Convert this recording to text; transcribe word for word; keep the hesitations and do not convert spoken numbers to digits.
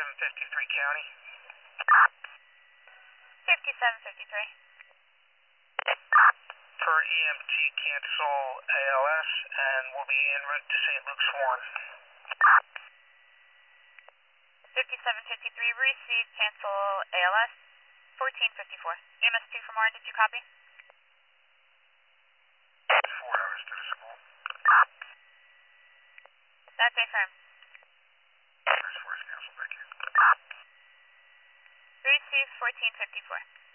fifty-seven fifty-three county. fifty-seven fifty-three. For E M T cancel A L S and we'll be en route to Saint Luke's Warren. fifty-seven fifty-three, receive, cancel A L S, fourteen fifty-four. E M S two from Warren, did you copy? Four hours to the school. That's affirm. That's four is canceled, thank you. Receive, fourteen fifty-four.